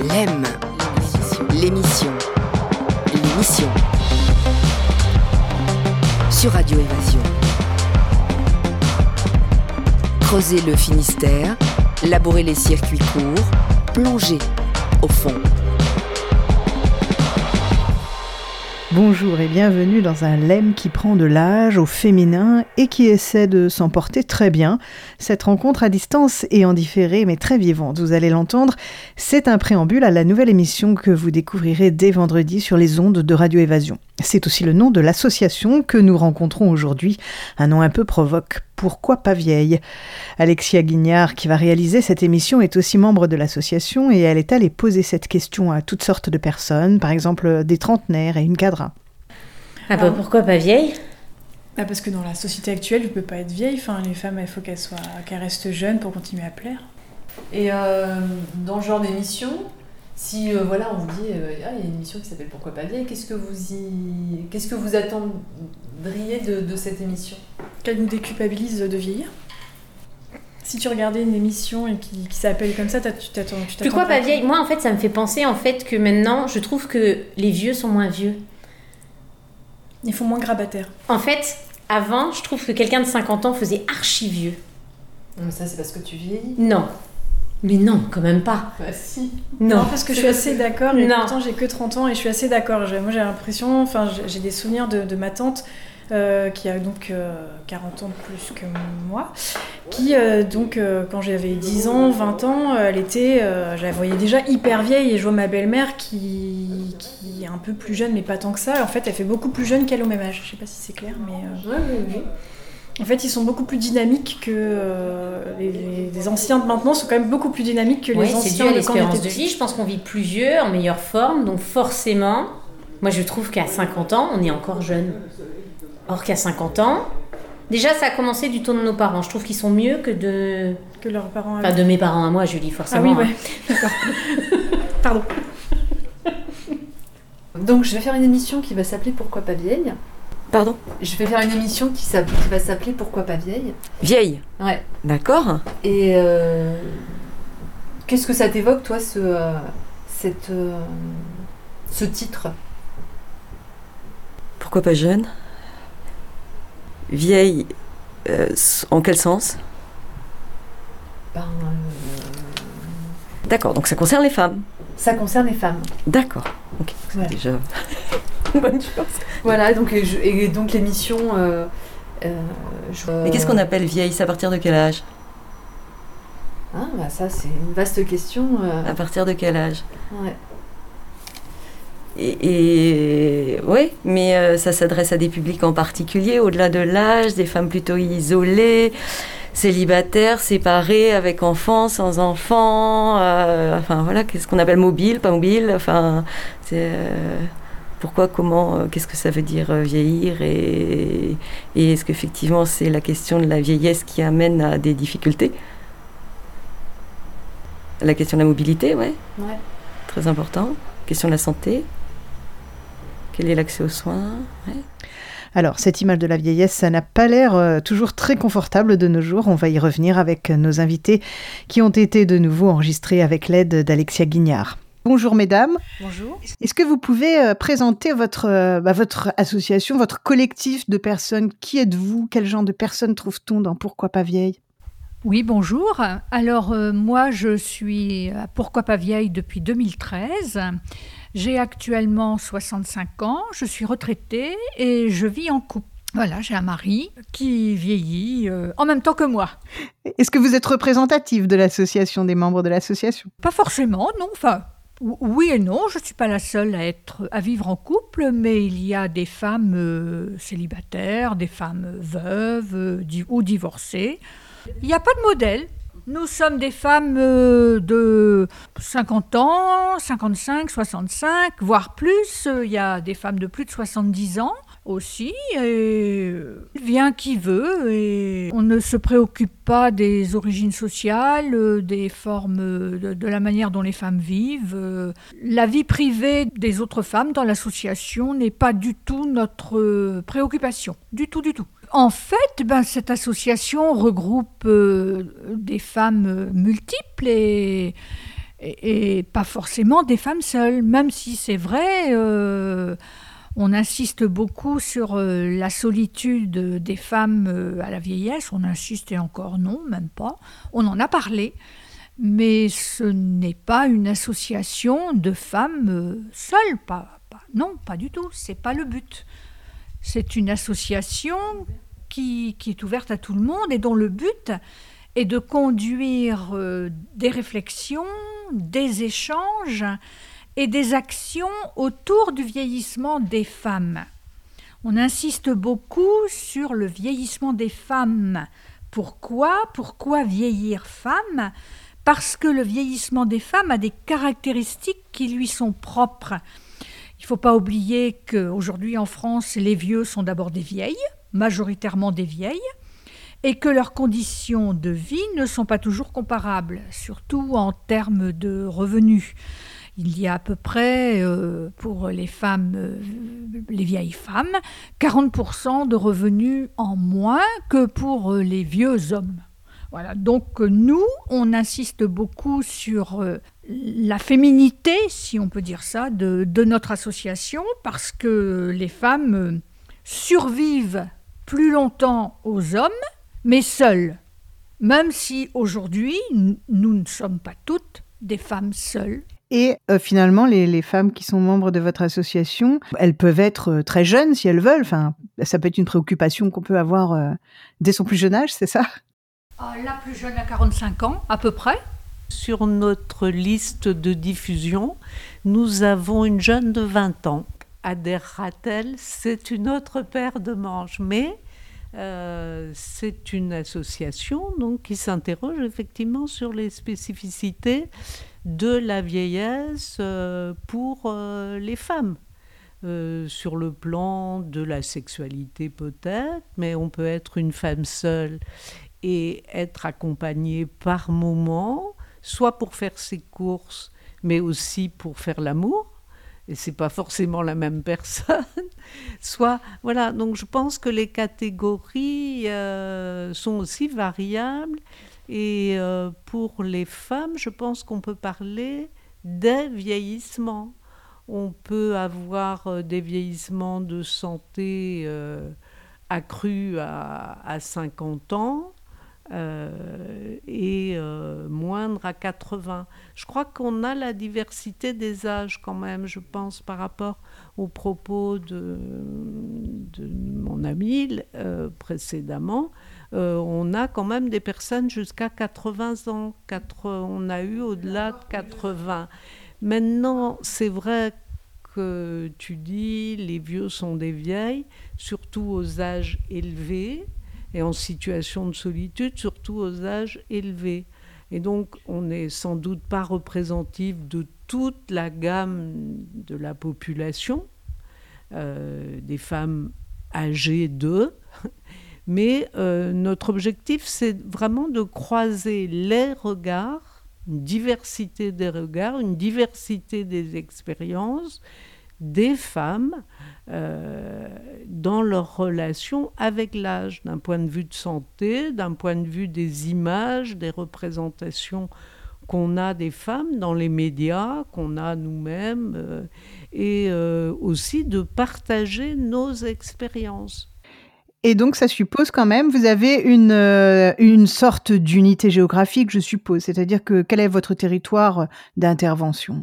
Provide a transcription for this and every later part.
L'aime. L'émission. Sur Radio Évasion. Creuser le Finistère, labourer les circuits courts, plonger au fond. Bonjour et bienvenue dans un lemme qui prend de l'âge au féminin et qui essaie de s'emporter très bien. Cette rencontre à distance et en différé mais très vivante, vous allez l'entendre, c'est un préambule à la nouvelle émission que vous découvrirez dès vendredi sur les ondes de Radio Évasion. C'est aussi le nom de l'association que nous rencontrons aujourd'hui, un nom un peu provoque. Pourquoi pas vieille ? Alexia Guignard, qui va réaliser cette émission, est aussi membre de l'association et elle est allée poser cette question à toutes sortes de personnes, par exemple des trentenaires et une cadra. Pourquoi pas vieille ? Parce que dans la société actuelle, tu peux pas être vieille. Enfin, les femmes, il faut qu'elles restent jeunes pour continuer à plaire. Et dans ce genre d'émission, si on vous dit il y a une émission qui s'appelle Pourquoi pas vieille, qu'est-ce que vous attendriez de cette émission ? Qu'elle nous déculpabilise de vieillir. Si tu regardais une émission et qui s'appelle comme ça, tu t'attends. Pourquoi pas vieille ? Moi, en fait, ça me fait penser que maintenant, je trouve que les vieux sont moins vieux. Ils font moins grabataire. En fait, avant, je trouve que quelqu'un de 50 ans faisait archi vieux. Mais ça, c'est parce que tu vieillis ? Non. Mais non, quand même pas. Bah si. Non, parce que je suis assez d'accord, et pourtant j'ai que 30 ans et je suis assez d'accord. Moi j'ai l'impression, j'ai des souvenirs de ma tante qui a donc 40 ans de plus que moi, qui quand j'avais 10 ans, 20 ans, je la voyais déjà hyper vieille, et je vois ma belle-mère qui est un peu plus jeune mais pas tant que ça. En fait, elle fait beaucoup plus jeune qu'elle au même âge. Je sais pas si c'est clair, mais... Oui. En fait, ils sont beaucoup plus dynamiques que les anciens de maintenant sont quand même beaucoup plus dynamiques que les anciens. C'est dû à l'espérance de vie. Je pense qu'on vit plus vieux, en meilleure forme. Donc forcément, moi je trouve qu'à 50 ans, on est encore jeune. Or qu'à 50 ans, déjà ça a commencé du ton de nos parents. Je trouve qu'ils sont mieux que leurs parents. Enfin, de mes parents à moi, Julie, forcément. Ah oui, ouais. D'accord. Pardon. Donc je vais faire une émission qui va s'appeler Pourquoi pas vieille. Pardon ? Je vais faire une émission qui va s'appeler Pourquoi pas vieille. Vieille ? Ouais. D'accord. Et qu'est-ce que ça t'évoque, toi, ce titre ? Pourquoi pas jeune ? Vieille, en quel sens ? D'accord, donc ça concerne les femmes. Ça concerne les femmes. D'accord. Ok, c'est déjà une bonne chose. Voilà, donc l'émission... Mais qu'est-ce qu'on appelle vieille ? C'est à partir de quel âge ? Ça, c'est une vaste question. À partir de quel âge ? Ouais. Et oui, mais ça s'adresse à des publics en particulier, au-delà de l'âge, des femmes plutôt isolées, célibataires, séparées, avec enfants, sans enfants, qu'est-ce qu'on appelle mobile, pas mobile, pourquoi, comment, qu'est-ce que ça veut dire vieillir, et est-ce qu'effectivement c'est la question de la vieillesse qui amène à des difficultés ? La question de la mobilité, ouais. Très important. Question de la santé. Quel est l'accès aux soins ? Ouais. Alors, cette image de la vieillesse, ça n'a pas l'air toujours très confortable de nos jours. On va y revenir avec nos invités qui ont été de nouveau enregistrés avec l'aide d'Alexia Guignard. Bonjour mesdames. Bonjour. Est-ce que vous pouvez présenter votre association, votre collectif de personnes ? Qui êtes-vous ? Quel genre de personnes trouve-t-on dans Pourquoi pas vieille ? Oui, bonjour. Alors, moi, je suis à Pourquoi pas vieille depuis 2013. J'ai actuellement 65 ans, je suis retraitée et je vis en couple. Voilà, j'ai un mari qui vieillit en même temps que moi. Est-ce que vous êtes représentative de l'association, des membres de l'association ? Pas forcément, non. Enfin, oui et non, je ne suis pas la seule à vivre en couple, mais il y a des femmes célibataires, des femmes veuves ou divorcées. Il n'y a pas de modèle. Nous sommes des femmes de 50 ans, 55, 65, voire plus. Il y a des femmes de plus de 70 ans aussi. Et vient qui veut. Et on ne se préoccupe pas des origines sociales, des formes, de la manière dont les femmes vivent. La vie privée des autres femmes dans l'association n'est pas du tout notre préoccupation. Du tout, du tout. En fait, cette association regroupe des femmes multiples et Et pas forcément des femmes seules, même si c'est vrai, on insiste beaucoup sur la solitude des femmes à la vieillesse, on insiste et encore non, même pas, on en a parlé, mais ce n'est pas une association de femmes seules, non, pas du tout, c'est pas le but. C'est une association qui est ouverte à tout le monde et dont le but est de conduire des réflexions, des échanges et des actions autour du vieillissement des femmes. On insiste beaucoup sur le vieillissement des femmes. Pourquoi vieillir femme ? Parce que le vieillissement des femmes a des caractéristiques qui lui sont propres. Il ne faut pas oublier qu'aujourd'hui en France, les vieux sont d'abord des vieilles, majoritairement des vieilles, et que leurs conditions de vie ne sont pas toujours comparables, surtout en termes de revenus. Il y a à peu près, pour les femmes, les vieilles femmes, 40% de revenus en moins que pour les vieux hommes. Voilà, donc nous, on insiste beaucoup sur la féminité, si on peut dire ça, de notre association, parce que les femmes survivent plus longtemps aux hommes, mais seules. Même si aujourd'hui, nous ne sommes pas toutes des femmes seules. Et finalement, les femmes qui sont membres de votre association, elles peuvent être très jeunes si elles veulent. Enfin, ça peut être une préoccupation qu'on peut avoir dès son plus jeune âge, c'est ça ? La plus jeune a 45 ans, à peu près. Sur notre liste de diffusion, nous avons une jeune de 20 ans. Adhérera-t-elle ? C'est une autre paire de manches, mais c'est une association donc, qui s'interroge effectivement sur les spécificités de la vieillesse pour les femmes. Sur le plan de la sexualité peut-être, mais on peut être une femme seule et être accompagnée par moments, soit pour faire ses courses, mais aussi pour faire l'amour. Et c'est pas forcément la même personne. Soit, voilà, donc je pense que les catégories sont aussi variables. Et pour les femmes, je pense qu'on peut parler des vieillissements. On peut avoir des vieillissements de santé accrus à 50 ans et moindre à 80. Je crois qu'on a la diversité des âges quand même, je pense, par rapport aux propos de mon ami précédemment. On a quand même des personnes jusqu'à 80 ans. On a eu au-delà de 80. Maintenant, c'est vrai que tu dis les vieux sont des vieilles, surtout aux âges élevés, et en situation de solitude, surtout aux âges élevés. Et donc, on n'est sans doute pas représentatif de toute la gamme de la population, des femmes âgées d'eux, mais notre objectif, c'est vraiment de croiser les regards, une diversité des regards, une diversité des expériences des femmes dans leur relation avec l'âge, d'un point de vue de santé, d'un point de vue des images, des représentations qu'on a des femmes dans les médias, qu'on a nous-mêmes, et aussi de partager nos expériences. Et donc, ça suppose quand même, vous avez une sorte d'unité géographique, je suppose. C'est-à-dire que quel est votre territoire d'intervention ?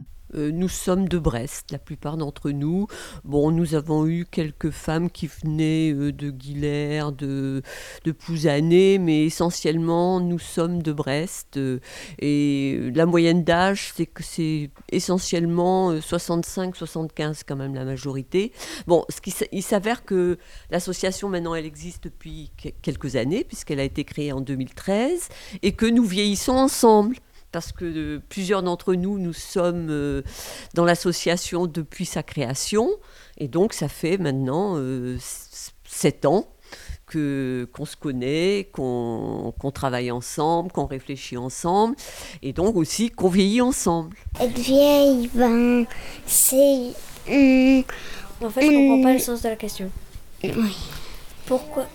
Nous sommes de Brest, la plupart d'entre nous. Bon, nous avons eu quelques femmes qui venaient de Guilherme, de Pouzané, mais essentiellement, nous sommes de Brest. Et la moyenne d'âge, c'est que c'est essentiellement 65-75 quand même la majorité. Bon, il s'avère que l'association, maintenant, elle existe depuis quelques années, puisqu'elle a été créée en 2013, et que nous vieillissons ensemble. Parce que plusieurs d'entre nous sommes dans l'association depuis sa création. Et donc, ça fait maintenant 7 ans qu'on se connaît, qu'on travaille ensemble, qu'on réfléchit ensemble. Et donc aussi qu'on vieillit ensemble. Être vieille, c'est... En fait, je ne comprends pas le sens de la question. Oui. Pourquoi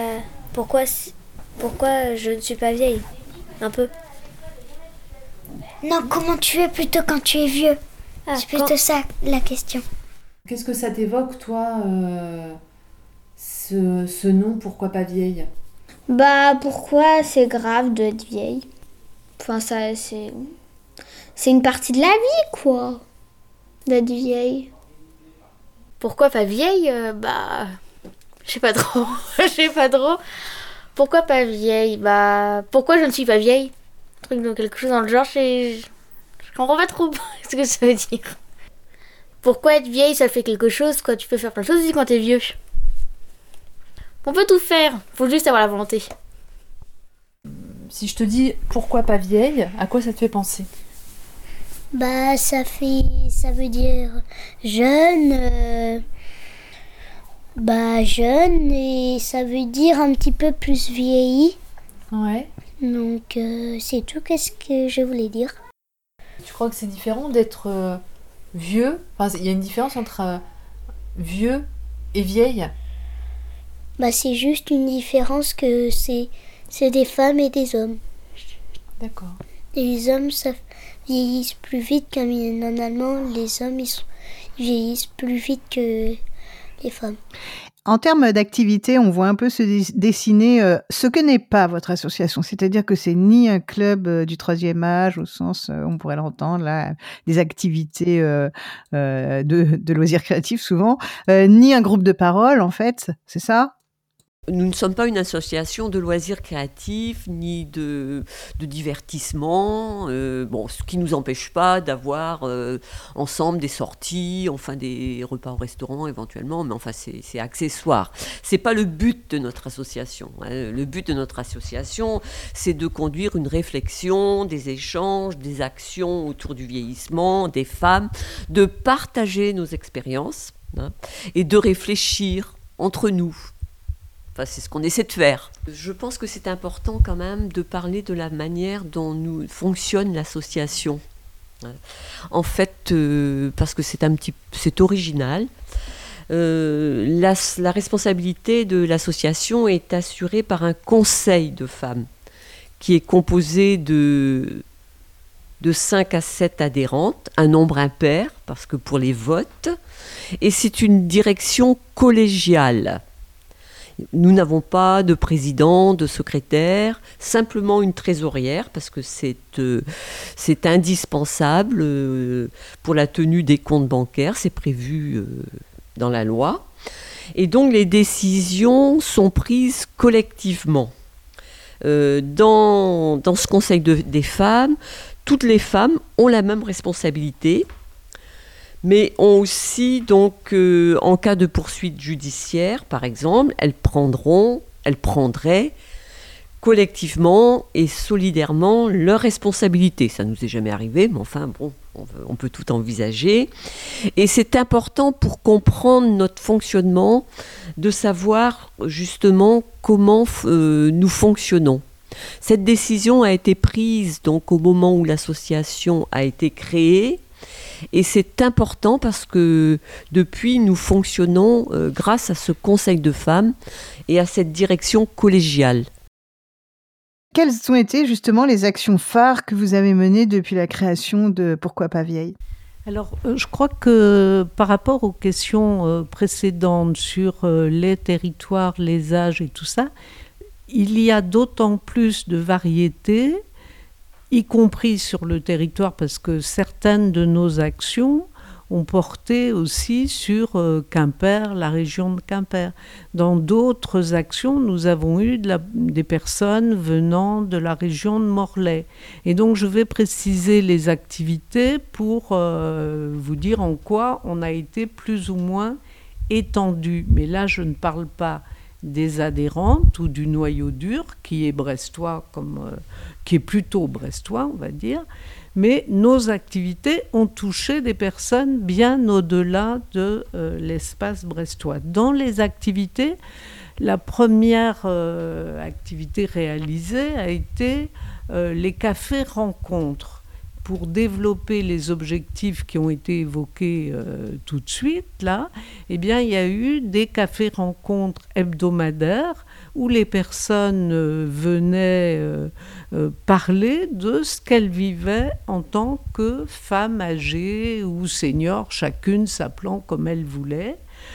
je ne suis pas vieille ? Un peu. Non, comment tu es plutôt quand tu es vieux. C'est plutôt ça la question. Qu'est-ce que ça t'évoque, toi, ce nom, pourquoi pas vieille ? Bah, pourquoi c'est grave d'être vieille ? Enfin, ça, c'est une partie de la vie, quoi, d'être vieille. Pourquoi pas vieille ? Bah, je sais pas trop. Pourquoi pas vieille ? Bah, pourquoi je ne suis pas vieille ? Quelque chose dans le genre, je comprends pas trop ce que ça veut dire. Pourquoi être vieille, ça fait quelque chose, quoi. Tu peux faire plein de choses aussi quand t'es vieux. On peut tout faire, faut juste avoir la volonté. Si je te dis pourquoi pas vieille, à quoi ça te fait penser ? Bah, ça veut dire jeune, jeune, et ça veut dire un petit peu plus vieilli. Ouais. Donc, c'est tout, qu'est-ce que je voulais dire. Tu crois que c'est différent d'être vieux ? Enfin, il y a une différence entre vieux et vieille ? Bah, c'est juste une différence que c'est des femmes et des hommes. D'accord. Et les hommes, ça vieillissent plus vite, comme normalement, les hommes, ils vieillissent plus vite que les femmes. En termes d'activité, on voit un peu se dessiner ce que n'est pas votre association. C'est-à-dire que c'est ni un club du 3e âge, au sens, on pourrait l'entendre, là, des activités de loisirs créatifs souvent, ni un groupe de parole, en fait, c'est ça ? Nous ne sommes pas une association de loisirs créatifs ni de divertissement, ce qui ne nous empêche pas d'avoir ensemble des sorties, enfin des repas au restaurant éventuellement, mais enfin c'est accessoire. C'est pas le but de notre association. Le but de notre association, c'est de conduire une réflexion, des échanges, des actions autour du vieillissement, des femmes, de partager nos expériences et de réfléchir entre nous. Enfin, c'est ce qu'on essaie de faire. Je pense que c'est important quand même de parler de la manière dont fonctionne l'association. En fait, parce que c'est original, la responsabilité de l'association est assurée par un conseil de femmes qui est composé de 5 à 7 adhérentes, un nombre impair, parce que pour les votes, et c'est une direction collégiale. Nous n'avons pas de président, de secrétaire, simplement une trésorière, parce que c'est indispensable pour la tenue des comptes bancaires, c'est prévu dans la loi. Et donc les décisions sont prises collectivement. Dans ce conseil des femmes, toutes les femmes ont la même responsabilité, mais ont aussi, donc, en cas de poursuite judiciaire, par exemple, elles prendraient collectivement et solidairement leurs responsabilités. Ça ne nous est jamais arrivé, mais enfin, bon, on peut tout envisager. Et c'est important pour comprendre notre fonctionnement, de savoir justement comment nous fonctionnons. Cette décision a été prise donc, au moment où l'association a été créée. Et c'est important parce que depuis, nous fonctionnons grâce à ce conseil de femmes et à cette direction collégiale. Quelles ont été justement les actions phares que vous avez menées depuis la création de Pourquoi pas vieille ? Alors, je crois que par rapport aux questions précédentes sur les territoires, les âges et tout ça, il y a d'autant plus de variétés, y compris sur le territoire, parce que certaines de nos actions ont porté aussi sur Quimper, la région de Quimper. Dans d'autres actions, nous avons eu des personnes venant de la région de Morlaix. Et donc, je vais préciser les activités pour vous dire en quoi on a été plus ou moins étendu. Mais là, je ne parle pas des adhérentes ou du noyau dur qui est brestois, qui est plutôt brestois, on va dire, mais nos activités ont touché des personnes bien au-delà de l'espace brestois. Dans les activités, la première activité réalisée a été les cafés rencontres. Pour développer les objectifs qui ont été évoqués tout de suite, là, eh bien, il y a eu des cafés-rencontres hebdomadaires où les personnes venaient parler de ce qu'elles vivaient en tant que femmes âgées ou seniors, chacune s'appelant comme elle voulait.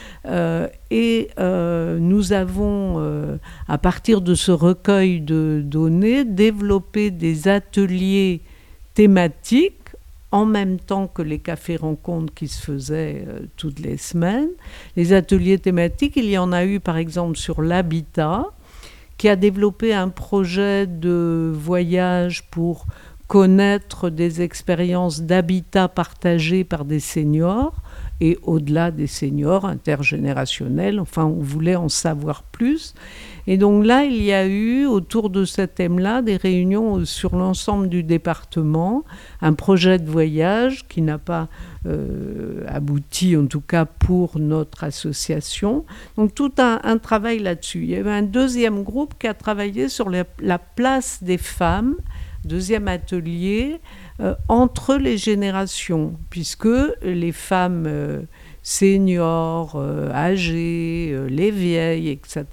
Nous avons, à partir de ce recueil de données, développé des ateliers thématiques en même temps que les cafés-rencontres qui se faisaient toutes les semaines. Les ateliers thématiques, il y en a eu par exemple sur l'habitat, qui a développé un projet de voyage pour connaître des expériences d'habitat partagées par des seniors, et au-delà des seniors, intergénérationnels, enfin on voulait en savoir plus. Et donc là, il y a eu, autour de ce thème-là, des réunions sur l'ensemble du département, un projet de voyage qui n'a pas abouti, en tout cas pour notre association. Donc tout un travail là-dessus. Il y avait un deuxième groupe qui a travaillé sur la place des femmes, deuxième atelier, entre les générations, puisque les femmes seniors, âgées, les vieilles, etc.,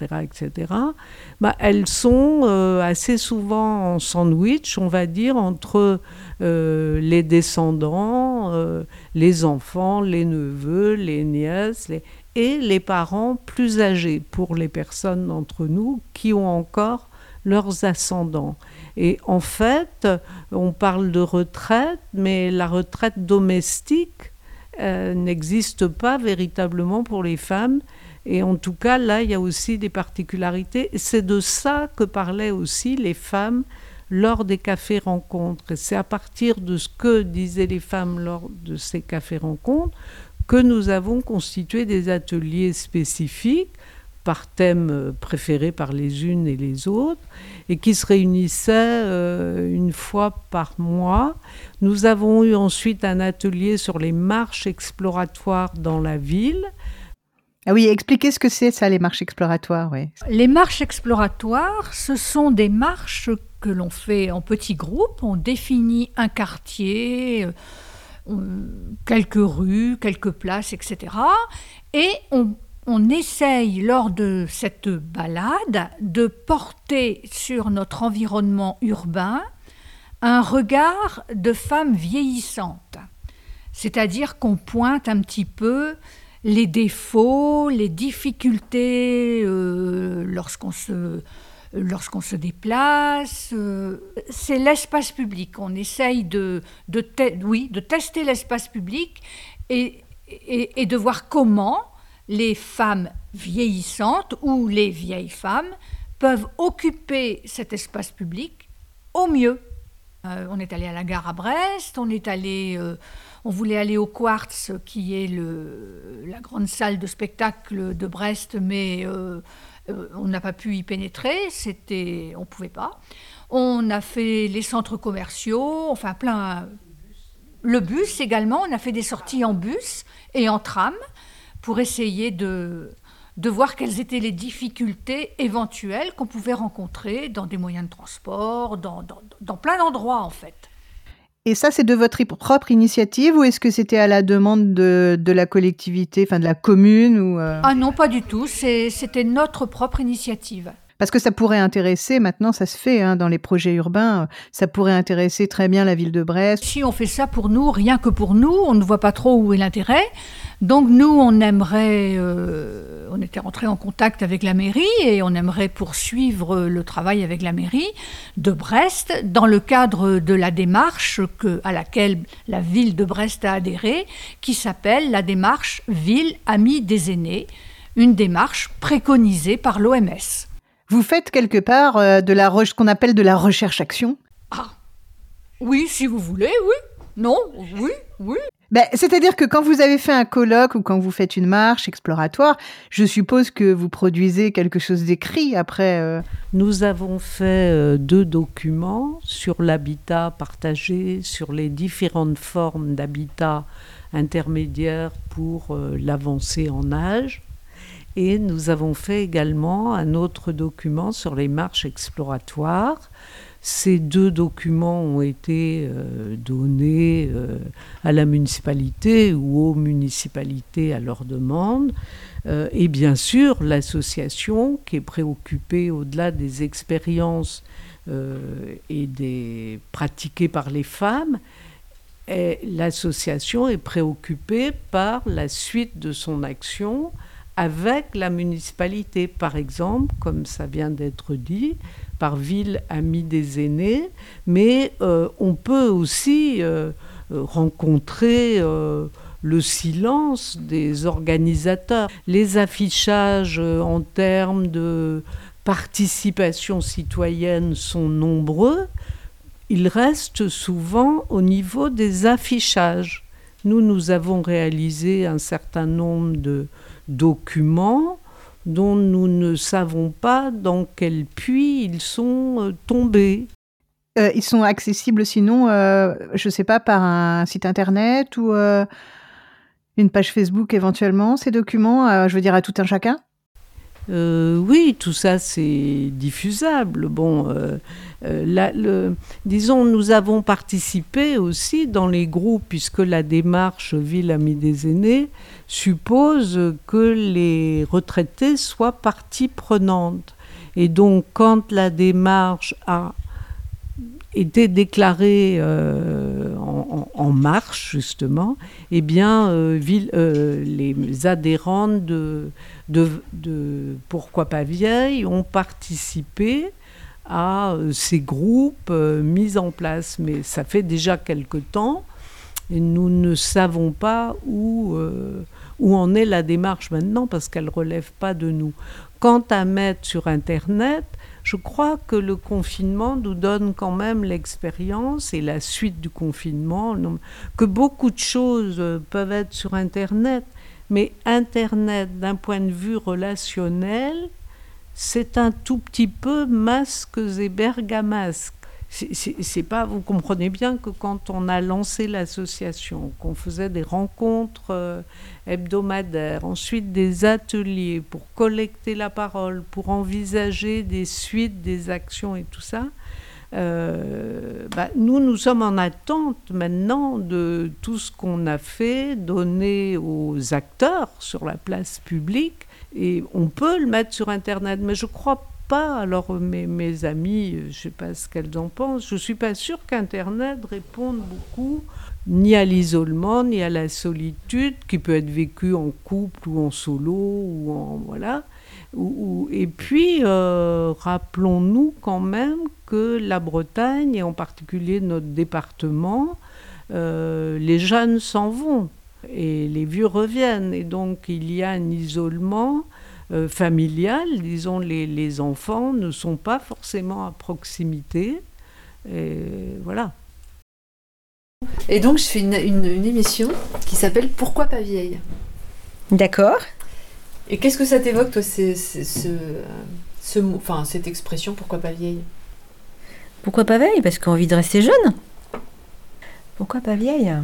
elles sont assez souvent en sandwich, on va dire, entre les descendants, les enfants, les neveux, les nièces, et les parents plus âgés, pour les personnes d'entre nous qui ont encore leurs ascendants. Et en fait, on parle de retraite, mais la retraite domestique n'existe pas véritablement pour les femmes. Et en tout cas, là, il y a aussi des particularités. Et c'est de ça que parlaient aussi les femmes lors des cafés-rencontres. Et c'est à partir de ce que disaient les femmes lors de ces cafés-rencontres que nous avons constitué des ateliers spécifiques par thème préféré par les unes et les autres, et qui se réunissaient une fois par mois. Nous avons eu ensuite un atelier sur les marches exploratoires dans la ville. Ah oui, expliquez ce que c'est ça, les marches exploratoires. Oui. Les marches exploratoires, ce sont des marches que l'on fait en petits groupes. On définit un quartier, quelques rues, quelques places, etc. Et on essaye, lors de cette balade, de porter sur notre environnement urbain un regard de femme vieillissante. C'est-à-dire qu'on pointe un petit peu les défauts, les difficultés lorsqu'on se déplace. C'est l'espace public. On essaye de tester l'espace public et de voir comment les femmes vieillissantes ou les vieilles femmes peuvent occuper cet espace public au mieux. On est allé à la gare à Brest, on voulait aller au Quartz, qui est la grande salle de spectacle de Brest, mais on n'a pas pu y pénétrer, on ne pouvait pas. On a fait les centres commerciaux, enfin plein. Le bus également, on a fait des sorties en bus et en tram, pour essayer de voir quelles étaient les difficultés éventuelles qu'on pouvait rencontrer dans des moyens de transport, dans plein d'endroits en fait. Et ça, c'est de votre propre initiative ou est-ce que c'était à la demande de la collectivité, enfin de la commune ou Ah non, pas du tout, c'était notre propre initiative. Parce que ça pourrait intéresser, maintenant ça se fait dans les projets urbains, ça pourrait intéresser très bien la ville de Brest. Si on fait ça pour nous, rien que pour nous, on ne voit pas trop où est l'intérêt. Donc nous, on aimerait, on était rentré en contact avec la mairie et on aimerait poursuivre le travail avec la mairie de Brest dans le cadre de la démarche à laquelle la ville de Brest a adhéré, qui s'appelle la démarche Ville Amie des Aînés, une démarche préconisée par l'OMS. Vous faites quelque part ce qu'on appelle de la recherche-action ? Ah, oui, si vous voulez, oui. Non, oui. C'est-à-dire que quand vous avez fait un colloque ou quand vous faites une marche exploratoire, je suppose que vous produisez quelque chose d'écrit après. Nous avons fait 2 documents sur l'habitat partagé, sur les différentes formes d'habitat intermédiaire pour l'avancée en âge. Et nous avons fait également un autre document sur les marches exploratoires, Ces 2 documents ont été donnés à la municipalité ou aux municipalités à leur demande. Et bien sûr, l'association qui est préoccupée au-delà des expériences et des pratiquées par les femmes, l'association est préoccupée par la suite de son action avec la municipalité, par exemple, comme ça vient d'être dit, par Ville Amie des Aînés, mais on peut aussi rencontrer le silence des organisateurs. Les affichages en termes de participation citoyenne sont nombreux. Ils restent souvent au niveau des affichages. Nous avons réalisé un certain nombre de documents dont nous ne savons pas dans quel puits ils sont tombés. Ils sont accessibles sinon, je ne sais pas, par un site internet ou une page Facebook éventuellement, ces documents, je veux dire à tout un chacun ? Oui, tout ça c'est diffusable. Bon, disons, nous avons participé aussi dans les groupes, puisque la démarche Ville Amie des Aînés suppose que les retraités soient partie prenante. Et donc, quand la démarche a été déclarée en marche, justement, eh bien, les adhérentes de Pourquoi pas vieille ont participé à ces groupes mis en place. Mais ça fait déjà quelque temps et nous ne savons pas où en est la démarche maintenant parce qu'elle ne relève pas de nous. Quant à mettre sur Internet, je crois que le confinement nous donne quand même l'expérience et la suite du confinement, que beaucoup de choses peuvent être sur Internet, mais Internet, d'un point de vue relationnel, c'est un tout petit peu masques et bergamasques. C'est pas, vous comprenez bien que quand on a lancé l'association, qu'on faisait des rencontres hebdomadaires, ensuite des ateliers pour collecter la parole, pour envisager des suites, des actions et tout ça, nous sommes en attente maintenant de tout ce qu'on a fait, donner aux acteurs sur la place publique, et on peut le mettre sur Internet, mais je crois pas. Alors mes amis, je sais pas ce qu'elles en pensent, je suis pas sûre qu'Internet réponde beaucoup ni à l'isolement, ni à la solitude qui peut être vécue en couple ou en solo ou en voilà. Et puis rappelons-nous quand même que la Bretagne et en particulier notre département, les jeunes s'en vont et les vieux reviennent, et donc il y a un isolement familial, disons, les enfants ne sont pas forcément à proximité, et voilà. Et donc je fais une émission qui s'appelle Pourquoi pas vieille. D'accord. Et qu'est-ce que ça t'évoque, toi, cette expression Pourquoi pas vieille? Pourquoi pas vieille? Parce qu'on a envie de rester jeune. Pourquoi pas vieille?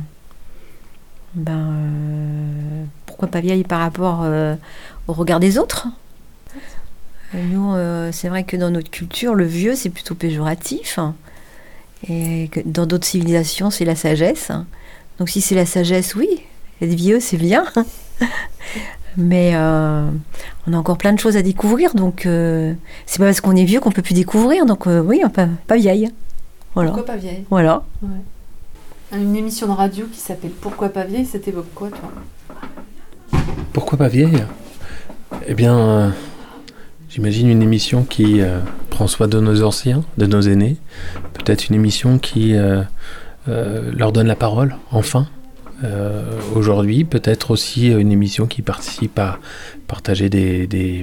Pourquoi pas vieille par rapport au regard des autres? Nous, c'est vrai que dans notre culture, le vieux, c'est plutôt péjoratif. Et que dans d'autres civilisations, c'est la sagesse. Donc si c'est la sagesse, oui, être vieux, c'est bien. Mais on a encore plein de choses à découvrir. Donc c'est pas parce qu'on est vieux qu'on peut plus découvrir. Donc oui, pas vieille. Voilà. Pourquoi pas vieille? Voilà. Ouais. Une émission de radio qui s'appelle Pourquoi pas vieille, ça t'évoque quoi, toi? Pourquoi pas vieille? Eh bien, j'imagine une émission qui prend soin de nos anciens, de nos aînés. Peut-être une émission qui leur donne la parole, enfin, aujourd'hui. Peut-être aussi une émission qui participe à partager des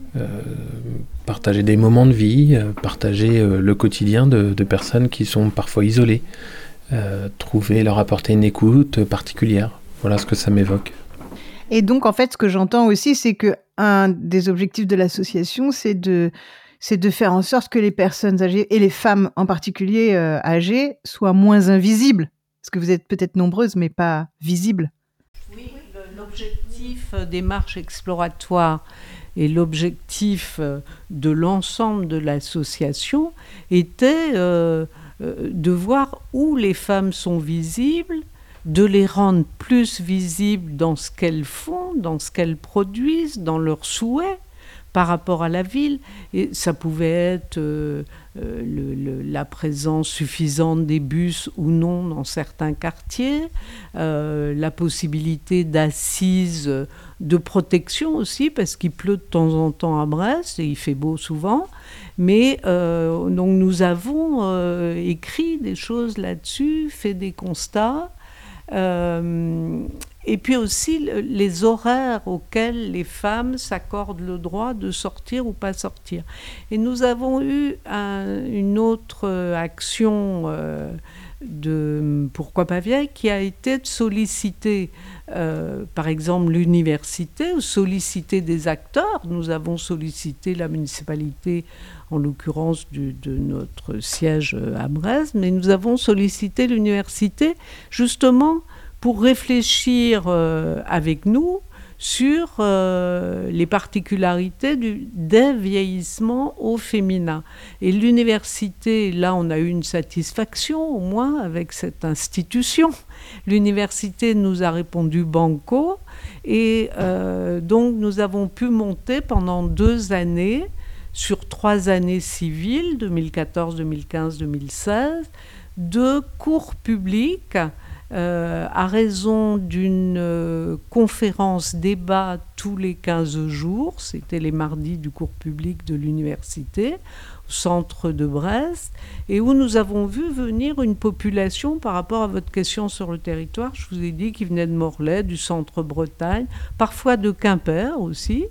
moments de vie, partager le quotidien de personnes qui sont parfois isolées. Leur apporter une écoute particulière. Voilà ce que ça m'évoque. Et donc, en fait, ce que j'entends aussi, c'est qu'un des objectifs de l'association, c'est de faire en sorte que les personnes âgées, et les femmes en particulier âgées, soient moins invisibles. Parce que vous êtes peut-être nombreuses, mais pas visibles. Oui, l'objectif des marches exploratoires, et l'objectif de l'ensemble de l'association était de voir où les femmes sont visibles, de les rendre plus visibles dans ce qu'elles font, dans ce qu'elles produisent, dans leurs souhaits par rapport à la ville. Et ça pouvait être la présence suffisante des bus ou non dans certains quartiers, la possibilité d'assises de protection aussi, parce qu'il pleut de temps en temps à Brest et il fait beau souvent. Mais donc nous avons écrit des choses là-dessus, fait des constats. Et puis aussi les horaires auxquels les femmes s'accordent le droit de sortir ou pas sortir. Et nous avons eu une autre action de Pourquoi pas vieille qui a été de solliciter par exemple l'université, ou solliciter des acteurs. Nous avons sollicité la municipalité, en l'occurrence de notre siège à Brest, mais nous avons sollicité l'université justement pour réfléchir avec nous sur les particularités des vieillissements au féminin. Et l'université, là on a eu une satisfaction au moins avec cette institution. L'université nous a répondu banco et donc nous avons pu monter pendant 2 années, sur 3 années civiles, 2014, 2015, 2016, 2 cours publics à raison d'une conférence débat tous les 15 jours, c'était les mardis du cours public de l'université, au centre de Brest, et où nous avons vu venir une population par rapport à votre question sur le territoire. Je vous ai dit qu'ils venaient de Morlaix, du centre Bretagne, parfois de Quimper aussi.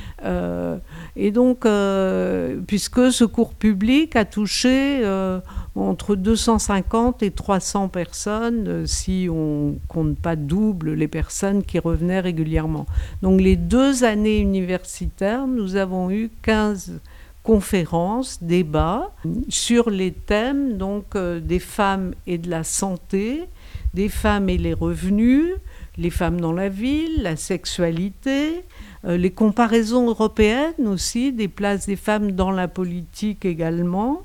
Et donc, puisque ce cours public a touché entre 250 et 300 personnes, si on compte pas double les personnes qui revenaient régulièrement. Donc les 2 années universitaires, nous avons eu 15 conférences, débats sur les thèmes donc, des femmes et de la santé, des femmes et les revenus, les femmes dans la ville, la sexualité, les comparaisons européennes aussi, des places des femmes dans la politique également,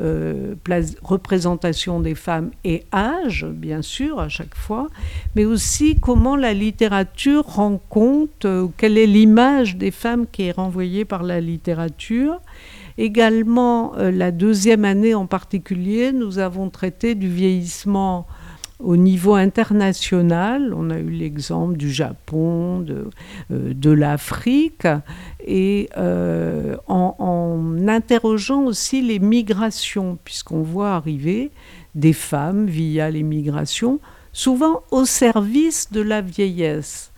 représentation des femmes et âge, bien sûr, à chaque fois, mais aussi comment la littérature rend compte, quelle est l'image des femmes qui est renvoyée par la littérature. Également, la 2e année en particulier, nous avons traité du vieillissement au niveau international. On a eu l'exemple du Japon, de l'Afrique, et en interrogeant aussi les migrations, puisqu'on voit arriver des femmes via les migrations, souvent au service de la vieillesse.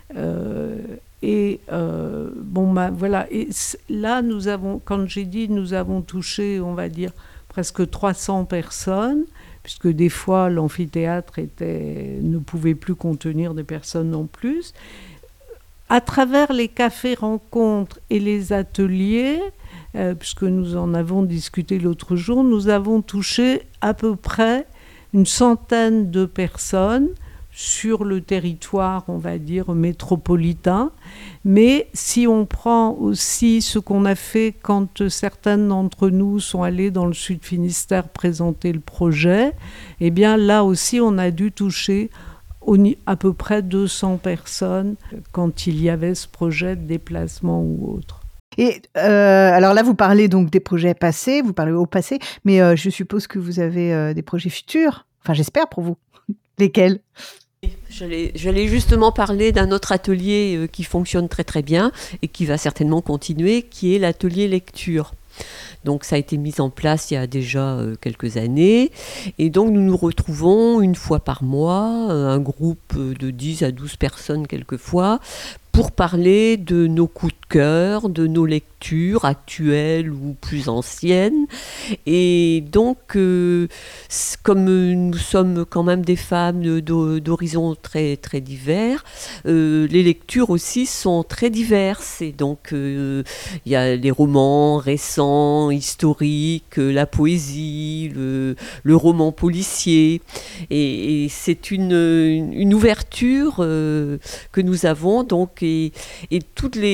Voilà. Et là, nous avons, quand j'ai dit nous avons touché, on va dire, presque 300 personnes, puisque des fois l'amphithéâtre ne pouvait plus contenir des personnes non plus. À travers les cafés-rencontres et les ateliers, puisque nous en avons discuté l'autre jour, nous avons touché à peu près une centaine de personnes sur le territoire, on va dire, métropolitain. Mais si on prend aussi ce qu'on a fait quand certaines d'entre nous sont allées dans le Sud Finistère présenter le projet, eh bien là aussi on a dû toucher à peu près 200 personnes quand il y avait ce projet de déplacement ou autre. Et alors là, vous parlez donc des projets passés, vous parlez au passé, mais je suppose que vous avez des projets futurs. Enfin, j'espère pour vous. Lesquels ? J'allais justement parler d'un autre atelier qui fonctionne très très bien et qui va certainement continuer, qui est l'atelier lecture. Donc ça a été mis en place il y a déjà quelques années, et donc nous nous retrouvons une fois par mois, un groupe de 10 à 12 personnes quelquefois, pour parler de nos coups de cœur, de nos lectures actuelles ou plus anciennes. Et donc, comme nous sommes quand même des femmes d'horizons très, très divers, les lectures aussi sont très diverses. Et donc, il y a les romans récents, historiques, la poésie, le roman policier. Et c'est une ouverture que nous avons, donc, et toutes les...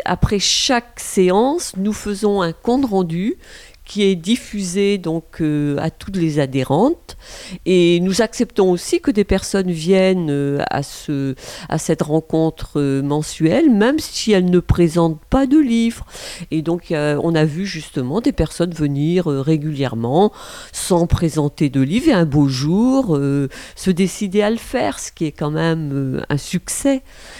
après chaque séance, nous faisons un compte rendu qui est diffusé donc à toutes les adhérentes, et nous acceptons aussi que des personnes viennent à cette rencontre mensuelle, même si elles ne présentent pas de livre. Et donc on a vu justement des personnes venir régulièrement sans présenter de livre, et un beau jour se décider à le faire, ce qui est quand même un succès.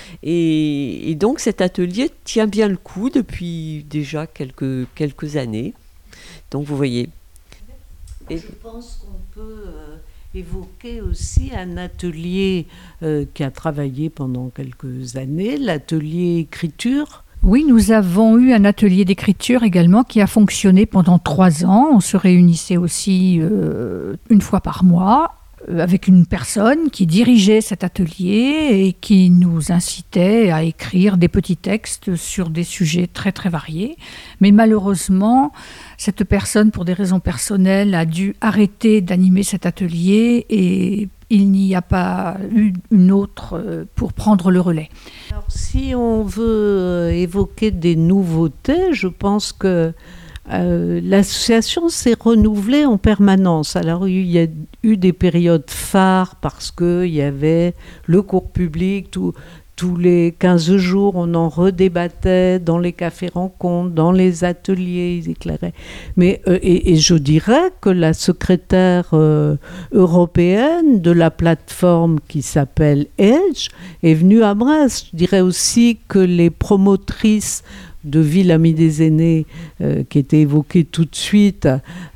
Et donc cet atelier tient bien le coup depuis déjà quelques années. Donc vous voyez. Et je pense qu'on peut évoquer aussi un atelier qui a travaillé pendant quelques années, l'atelier écriture. Oui, nous avons eu un atelier d'écriture également qui a fonctionné pendant 3 ans. On se réunissait aussi une fois par mois avec une personne qui dirigeait cet atelier et qui nous incitait à écrire des petits textes sur des sujets très très variés. Mais malheureusement, cette personne, pour des raisons personnelles, a dû arrêter d'animer cet atelier et il n'y a pas eu une autre pour prendre le relais. Alors, si on veut évoquer des nouveautés, je pense que l'association s'est renouvelée en permanence. Alors il y a eu des périodes phares parce qu'il y avait le cours public, tous les 15 jours on en redébattait dans les cafés rencontres, dans les ateliers, ils éclairaient. Mais, et je dirais que la secrétaire européenne de la plateforme qui s'appelle Edge est venue à Brest. Je dirais aussi que les promotrices de Ville Amie des Aînés, qui était évoqué tout de suite,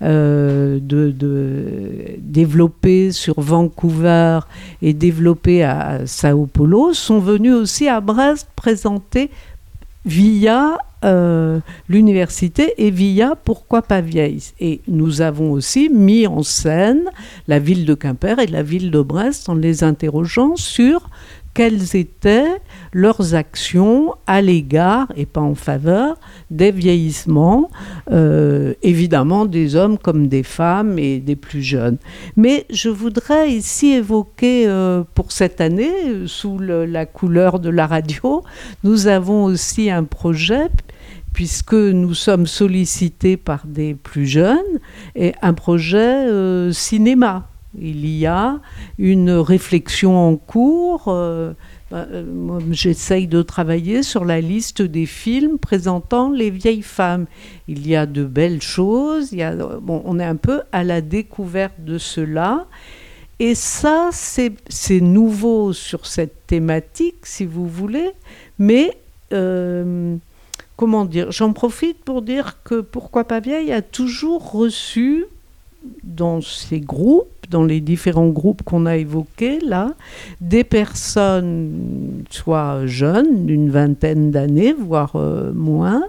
de développer sur Vancouver et développer à Sao Paulo, sont venus aussi à Brest présenter via l'université et via Pourquoi pas vieille. Et nous avons aussi mis en scène la ville de Quimper et la ville de Brest en les interrogeant sur quelles étaient leurs actions à l'égard, et pas en faveur, des vieillissements, évidemment des hommes comme des femmes et des plus jeunes. Mais je voudrais ici évoquer, pour cette année, sous la couleur de la radio, nous avons aussi un projet, puisque nous sommes sollicités par des plus jeunes, et un projet cinéma. Il y a une réflexion en cours. Moi, j'essaye de travailler sur la liste des films présentant les vieilles femmes. Il y a de belles choses. On est un peu à la découverte de cela. Et ça, c'est nouveau sur cette thématique, si vous voulez. Mais, comment dire, j'en profite pour dire que Pourquoi pas vieille a toujours reçu dans ces groupes, dans les différents groupes qu'on a évoqués là, des personnes soit jeunes, d'une vingtaine d'années, voire moins,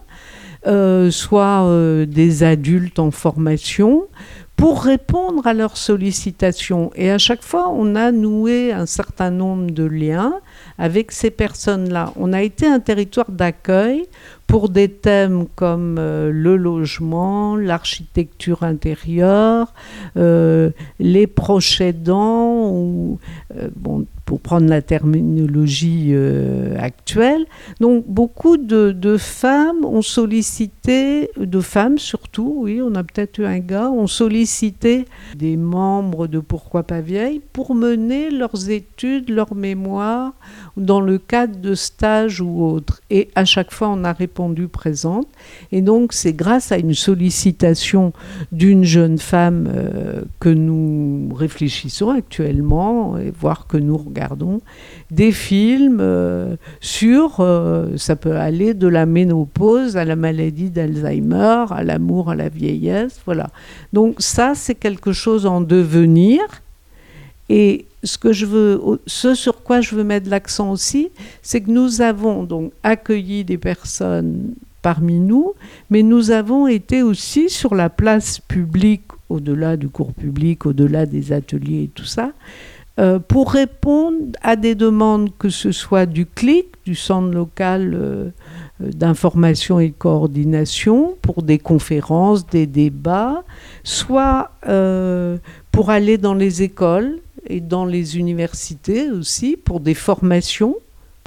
soit des adultes en formation, pour répondre à leurs sollicitations. Et à chaque fois, on a noué un certain nombre de liens avec ces personnes-là. On a été un territoire d'accueil pour des thèmes comme le logement, l'architecture intérieure, les proches aidants, ou, pour prendre la terminologie actuelle. Donc beaucoup de femmes ont sollicité, de femmes surtout, oui, on a peut-être eu un gars, ont sollicité des membres de Pourquoi pas vieille pour mener leurs études, leurs mémoires, dans le cadre de stages ou autres. Et à chaque fois, on a répondu présente. Et donc, c'est grâce à une sollicitation d'une jeune femme que nous réfléchissons actuellement, et voire que nous regardons, des films sur, ça peut aller de la ménopause à la maladie d'Alzheimer, à l'amour, à la vieillesse, voilà. Donc ça, c'est quelque chose en devenir. Et ce sur quoi je veux mettre l'accent aussi, c'est que nous avons donc accueilli des personnes parmi nous, mais nous avons été aussi sur la place publique, au-delà du cours public, au-delà des ateliers et tout ça, pour répondre à des demandes, que ce soit du CLIC, du Centre local d'information et de coordination, pour des conférences, des débats, soit pour aller dans les écoles et dans les universités aussi, pour des formations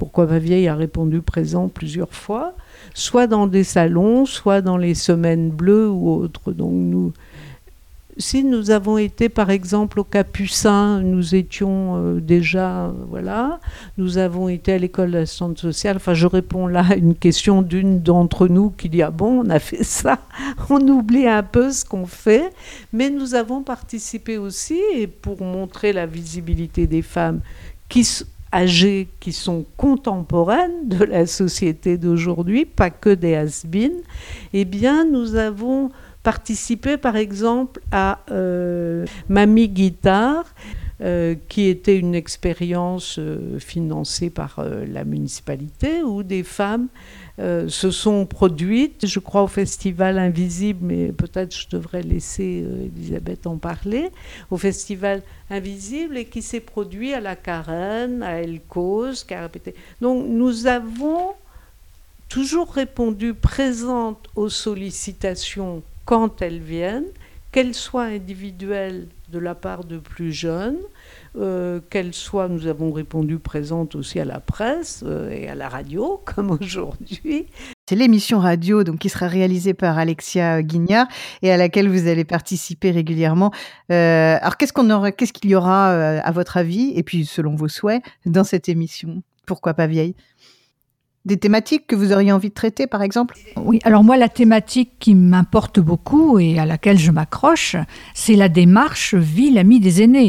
Pourquoi pas vieille a répondu présent plusieurs fois, soit dans des salons, soit dans les semaines bleues ou autres. Donc nous avons été par exemple au Capucin, nous étions déjà, voilà, nous avons été à l'école d'assistante sociale, enfin je réponds là à une question d'une d'entre nous qui dit « Ah bon, on a fait ça ?» On oublie un peu ce qu'on fait, mais nous avons participé aussi, et pour montrer la visibilité des femmes âgées, qui sont contemporaines de la société d'aujourd'hui, pas que des has-been, eh bien nous avons participer par exemple à Mamie Guitare, qui était une expérience financée par la municipalité, où des femmes se sont produites, je crois au Festival Invisible, mais peut-être je devrais laisser Elisabeth en parler, au Festival Invisible, et qui s'est produit à la Carène, à El Cause, qui a répété. Donc nous avons toujours répondu présente aux sollicitations quand elles viennent, qu'elles soient individuelles de la part de plus jeunes, qu'elles soient, nous avons répondu présentes aussi à la presse et à la radio, comme aujourd'hui. C'est l'émission radio donc, qui sera réalisée par Alexia Guignard et à laquelle vous allez participer régulièrement. Alors qu'est-ce qu'il y aura, à votre avis, et puis selon vos souhaits, dans cette émission ? Pourquoi pas vieille ? Des thématiques que vous auriez envie de traiter, par exemple ? Oui, alors moi, la thématique qui m'importe beaucoup et à laquelle je m'accroche, c'est la démarche « Vie, l'ami des aînés ».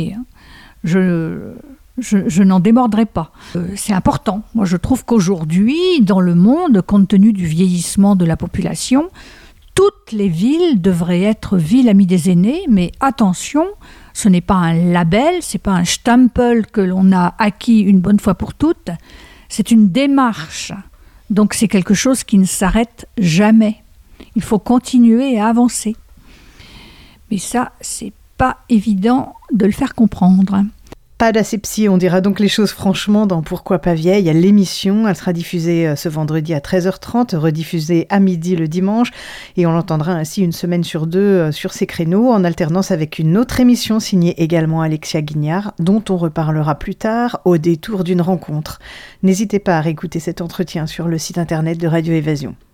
Je n'en démordrai pas. C'est important. Moi, je trouve qu'aujourd'hui, dans le monde, compte tenu du vieillissement de la population, toutes les villes devraient être « Vie, l'ami des aînés », mais attention, ce n'est pas un label, ce n'est pas un stempel que l'on a acquis une bonne fois pour toutes. C'est une démarche, donc c'est quelque chose qui ne s'arrête jamais. Il faut continuer à avancer. Mais ça, c'est pas évident de le faire comprendre. Pas d'asepsie, on dira donc les choses franchement dans Pourquoi pas vieille. L'émission, elle sera diffusée ce vendredi à 13h30, rediffusée à midi le dimanche, et on l'entendra ainsi une semaine sur deux sur ces créneaux, en alternance avec une autre émission signée également Alexia Guignard, dont on reparlera plus tard au détour d'une rencontre. N'hésitez pas à réécouter cet entretien sur le site internet de Radio Évasion.